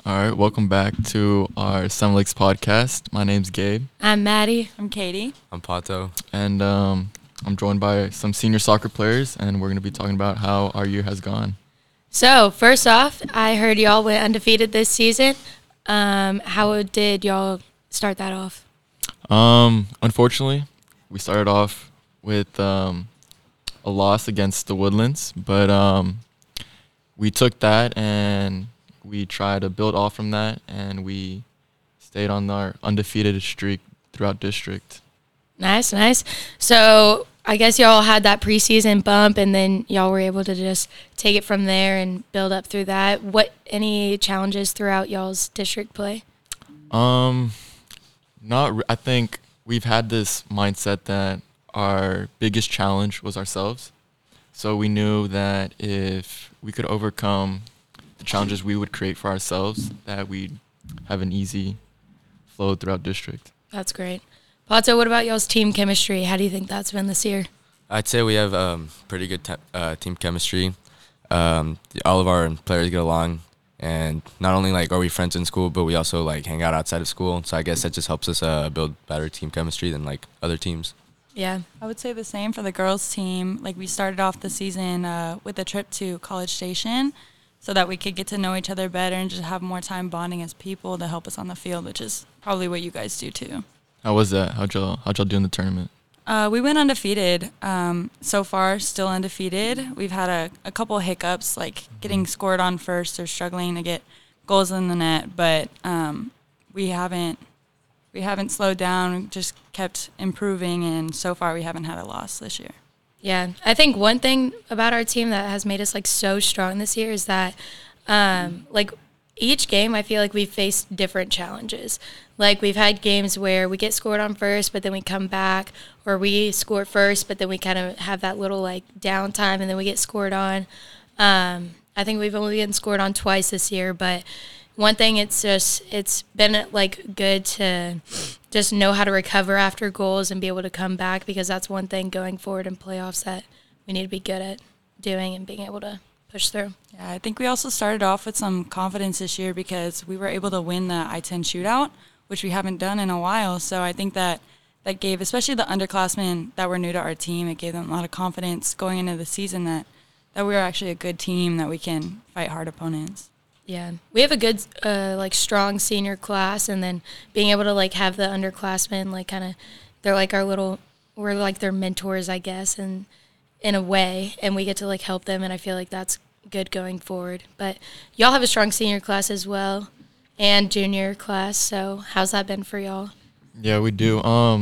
All right, welcome back to our Sun Lakes podcast. My name's Gabe, I'm Maddie. I'm Katie. I'm Pato. and I'm joined by some senior soccer players, and we're going to be talking about how our year has gone. So, first off, I heard y'all went undefeated this season. How did y'all start that off? Unfortunately, we started off with a loss against the Woodlands, but we took that and we tried to build off from that, and we stayed on our undefeated streak throughout district. Nice. So, I guess y'all had that preseason bump, and then y'all were able to just take it from there and build up through that. Any challenges throughout y'all's district play? I think we've had this mindset that our biggest challenge was ourselves. So we knew that if we could overcome the challenges we would create for ourselves, that we'd have an easy flow throughout district. That's great. Pato, what about y'all's team chemistry? How do you think that's been this year? I'd say we have pretty good team chemistry. All of our players get along, and not only are we friends in school, but we also hang out outside of school. So I guess that just helps us build better team chemistry than other teams. Yeah. I would say the same for the girls' team. We started off the season with a trip to College Station so that we could get to know each other better and just have more time bonding as people to help us on the field, which is probably what you guys do too. How was that? How'd y'all do in the tournament? We went undefeated. So far, still undefeated. We've had a couple hiccups, getting scored on first or struggling to get goals in the net, but we haven't slowed down, just kept improving, and so far we haven't had a loss this year. Yeah, I think one thing about our team that has made us so strong this year is that each game I feel like we've faced different challenges. We've had games where we get scored on first, but then we come back, or we score first, but then we kind of have that little downtime, and then we get scored on. I think we've only been scored on twice this year, but one thing it's been good to just know how to recover after goals and be able to come back, because that's one thing going forward in playoffs that we need to be good at doing and being able to push through. Yeah, I think we also started off with some confidence this year because we were able to win the I-10 shootout, which we haven't done in a while. So I think that gave, especially the underclassmen that were new to our team, it gave them a lot of confidence going into the season that we are actually a good team, that we can fight hard opponents. Yeah, we have a good, strong senior class, and then being able to have the underclassmen, they're we're their mentors, I guess, and in a way, and we get to help them, and I feel like that's good going forward. But y'all have a strong senior class as well, and junior class. So how's that been for y'all? Yeah, we do.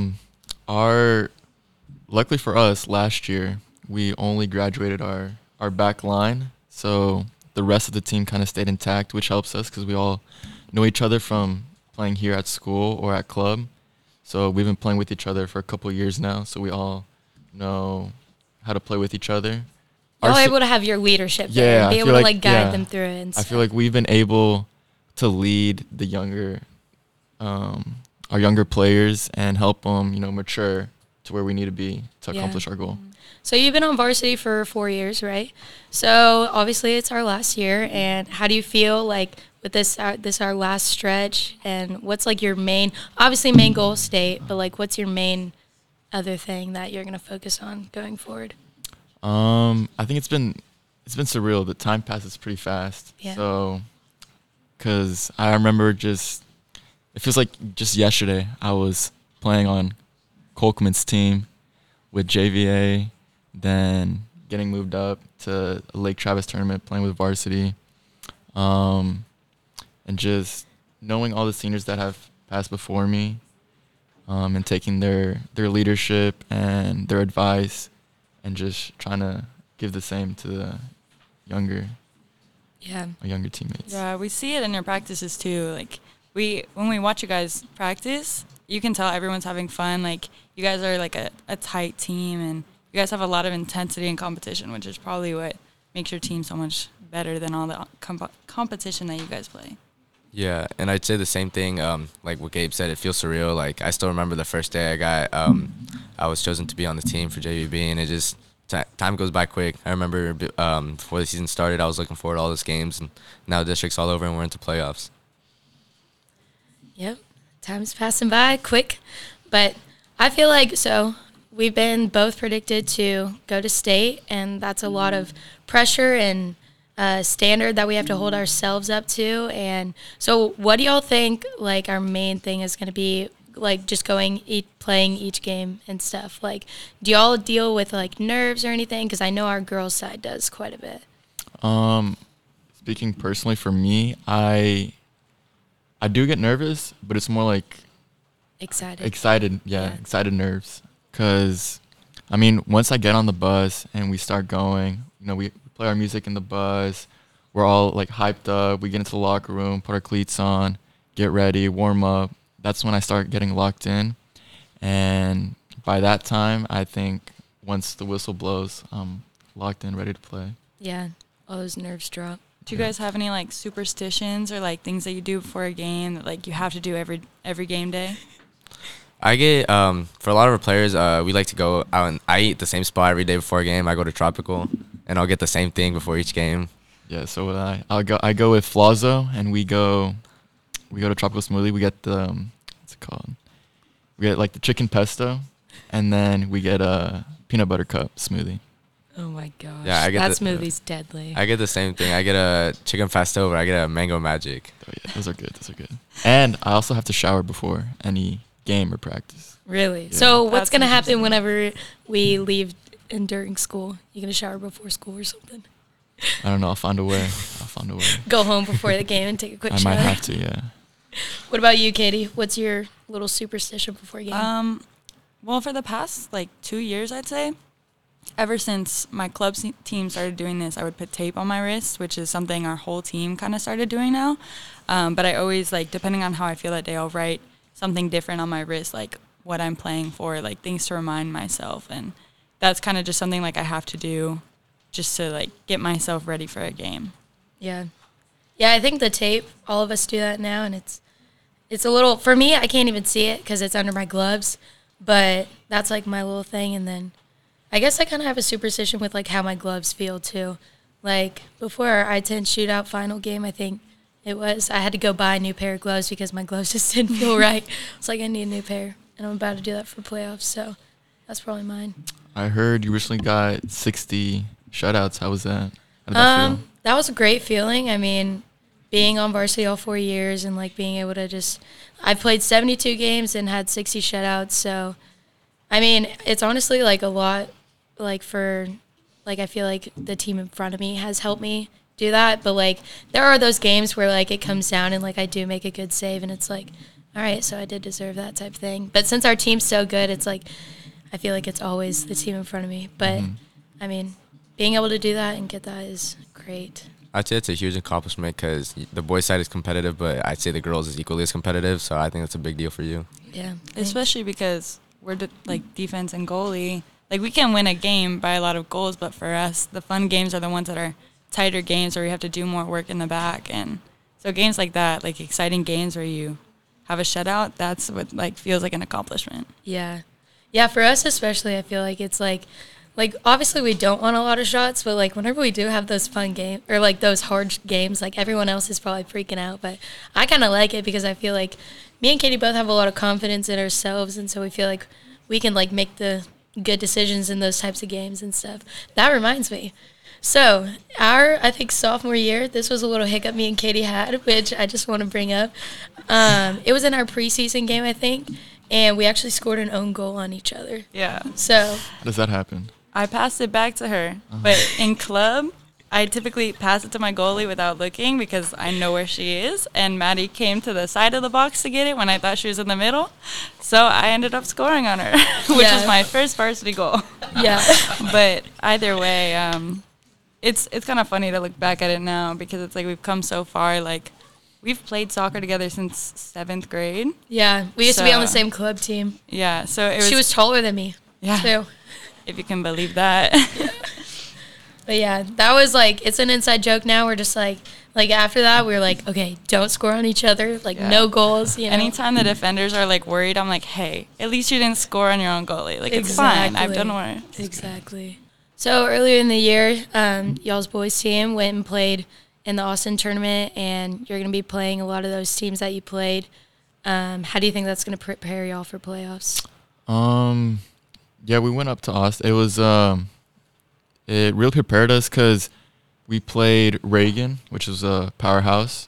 Luckily for us, last year we only graduated our back line, so the rest of the team kind of stayed intact, which helps us because we all know each other from playing here at school or at club. So we've been playing with each other for a couple of years now, so we all know how to play with each other. Y'all able to have your leadership there and be able to guide them through it and stuff. I feel like we've been able to lead the younger, our younger players and help them, mature to where we need to be to accomplish our goal. So you've been on varsity for 4 years, right? So obviously it's our last year, and how do you feel with this our last stretch, and what's your main goal state, but what's your main other thing that you're going to focus on going forward? I think it's been surreal. The time passes pretty fast. Yeah. So, because I remember it feels like just yesterday I was playing on Colkman's team with JVA, then getting moved up to a Lake Travis tournament, playing with varsity, and just knowing all the seniors that have passed before me, and taking their leadership and their advice, and just trying to give the same to the younger teammates. Yeah, we see it in your practices too. When we watch you guys practice, you can tell everyone's having fun. You guys are a tight team, and you guys have a lot of intensity and competition, which is probably what makes your team so much better than all the competition that you guys play. Yeah, and I'd say the same thing. Like what Gabe said, it feels surreal. I still remember the first day I was chosen to be on the team for JVB, and it just time goes by quick. I remember before the season started, I was looking forward to all those games, and now the district's all over and we're into playoffs. Yep. Time's passing by quick. But I feel like we've been both predicted to go to state, and that's a lot of pressure and standard that we have to hold ourselves up to. And so what do y'all think, like, our main thing is going to be, like, just playing each game and stuff? Like, do y'all deal with, like, nerves or anything? Because I know our girls' side does quite a bit. Speaking personally for me, I do get nervous, but it's more like Excited. Excited nerves. Because, I mean, once I get on the bus and we start going, we play our music in the bus. We're all, like, hyped up. We get into the locker room, put our cleats on, get ready, warm up. That's when I start getting locked in. And by that time, I think once the whistle blows, I'm locked in, ready to play. Yeah, all those nerves drop. Do you guys have any, like, superstitions or, like, things that you do before a game that, like, you have to do every game day? I get for a lot of our players, we like to go out and I eat the same spot every day before a game. I go to Tropical, and I'll get the same thing before each game. Yeah, so I go with Flazo, and we go to Tropical Smoothie. We get the what's it called? We get, like, the chicken pesto, and then we get a peanut butter cup smoothie. Oh my gosh. Yeah, that smoothie's deadly. I get the same thing. I get a chicken pesto, but I get a mango magic. Oh yeah, those are good. And I also have to shower before any game or practice. Really? Yeah. So what's That's going to happen interesting. whenever we leave and during school? You going to shower before school or something? I don't know. I'll find a way. Go home before the game and take a quick I shower? might have to, yeah. What about you, Katie? What's your little superstition before a game? Well, for the past, like, 2 years, I'd say, ever since my club team started doing this, I would put tape on my wrist, which is something our whole team kind of started doing now. But I always, like, depending on how I feel that day, I'll write something different on my wrist, like what I'm playing for, like things to remind myself. And that's kind of just something, like, I have to do just to, like, get myself ready for a game. Yeah. Yeah, I think the tape, all of us do that now, and it's a little, for me, I can't even see it because it's under my gloves, but that's, like, my little thing. And then I guess I kind of have a superstition with, like, how my gloves feel, too. Like, before our I-10 shootout final game, I think I had to go buy a new pair of gloves because my gloves just didn't feel right. It's like, I need a new pair, and I'm about to do that for playoffs, so that's probably mine. I heard you recently got 60 shutouts. How was that? How did that feel? That was a great feeling. I mean, being on varsity all 4 years and, like, being able to I played 72 games and had 60 shutouts, so, I mean, it's honestly, like, a lot, like, I feel like the team in front of me has helped me do that, but, like, there are those games where, like, it comes down and, like, I do make a good save and it's like, all right, so I did deserve that type thing. But since our team's so good, it's like I feel like it's always the team in front of me. But I mean, being able to do that and get that is great. I'd say it's a huge accomplishment because the boys' side is competitive, but I'd say the girls is equally as competitive, so I think that's a big deal for you. Yeah, Especially because we're, like, defense and goalie. Like, we can win a game by a lot of goals, but for us, the fun games are the ones that are tighter games where we have to do more work in the back. And so games like that, like exciting games where you have a shutout, that's what, like, feels like an accomplishment. Yeah. Yeah, for us especially, I feel like it's like obviously we don't want a lot of shots, but, like, whenever we do have those fun games or, like, those hard games, like, everyone else is probably freaking out, but I kind of like it because I feel like me and Katie both have a lot of confidence in ourselves, and so we feel like we can, like, make the good decisions in those types of games and stuff. That reminds me. So I think sophomore year, this was a little hiccup me and Katie had, which I just want to bring up. It was in our preseason game, I think, and we actually scored an own goal on each other. Yeah. So How does that happen? I passed it back to her. But in club, I typically pass it to my goalie without looking because I know where she is. And Maddie came to the side of the box to get it when I thought she was in the middle. So I ended up scoring on her, which Yeah. was my first varsity goal. yeah, But either way, it's kind of funny to look back at it now because it's like we've come so far. Like, we've played soccer together since 7th grade. yeah. We used to be on the So- same club team. Yeah, so it was. She was taller than me, yeah, too. if you can believe that. But yeah, that was like, it's an inside joke now. We're just like after that, we were like, okay, don't score on each other. Like, Yeah. no goals, you know. Anytime the defenders are, like, worried, I'm like, hey, at least you didn't score on your own goalie. Like, it's fine. I've done worse. Exactly. So earlier in the year, y'all's boys team went and played in the Austin tournament, and you're going to be playing a lot of those teams that you played How do you think that's going to prepare y'all for playoffs? Yeah, we went up to Austin. It was it really prepared us because we played Reagan, which is a powerhouse,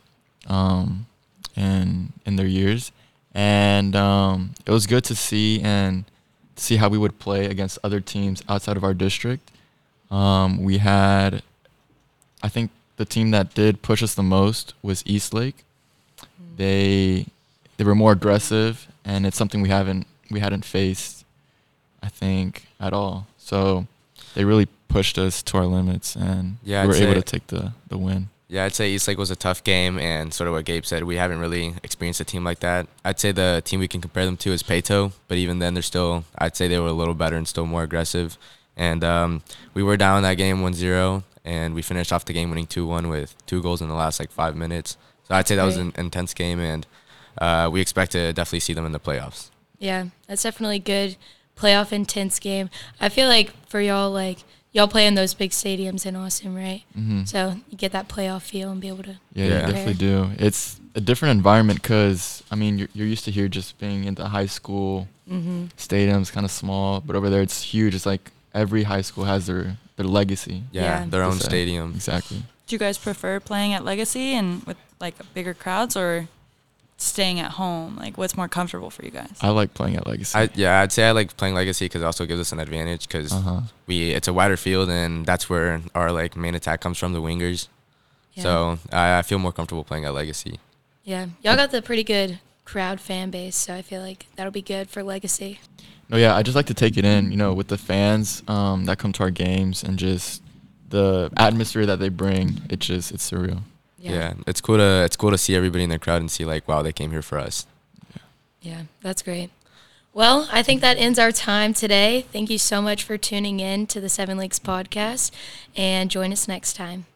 in their years, and it was good to see how we would play against other teams outside of our district. We had, I think, the team that did push us the most was Eastlake. They were more aggressive, and it's something we hadn't faced, I think, at all. So they really pushed us to our limits, and Yeah, we were I'd able say- to take the win. Yeah, I'd say Eastlake was a tough game, and sort of what Gabe said, we haven't really experienced a team like that. I'd say the team we can compare them to is Peyto, but even then, I'd say they were a little better and still more aggressive. And we were down that game 1-0, and we finished off the game winning 2-1 with 2 goals in the last 5 minutes. So I'd say that was an intense game, and we expect to definitely see them in the playoffs. Yeah, that's definitely good playoff intense game. I feel like for y'all, y'all play in those big stadiums in Austin, right? Mm-hmm. So you get that playoff feel and be able to. Yeah, Yeah. you definitely do. It's a different environment because, I mean, you're used to here just being in the high school stadiums, kind of small, but over there it's huge. It's like every high school has their legacy. Yeah. Their own to say. stadium. Exactly. Do you guys prefer playing at Legacy and with bigger crowds, or staying at home? What's more comfortable for you guys? I like playing at Legacy. I'd say I like playing Legacy because it also gives us an advantage because it's a wider field, and that's where our main attack comes from, the wingers. Yeah. So I feel more comfortable playing at Legacy. Yeah, y'all got the pretty good crowd fan base, so I feel like that'll be good for Legacy. No, yeah, I just like to take it in, with the fans that come to our games and just the atmosphere that they bring. It's surreal. Yeah, it's cool to see everybody in the crowd and see wow, they came here for us. Yeah, that's great. Well, I think that ends our time today. Thank you so much for tuning in to the Seven Leagues podcast, and join us next time.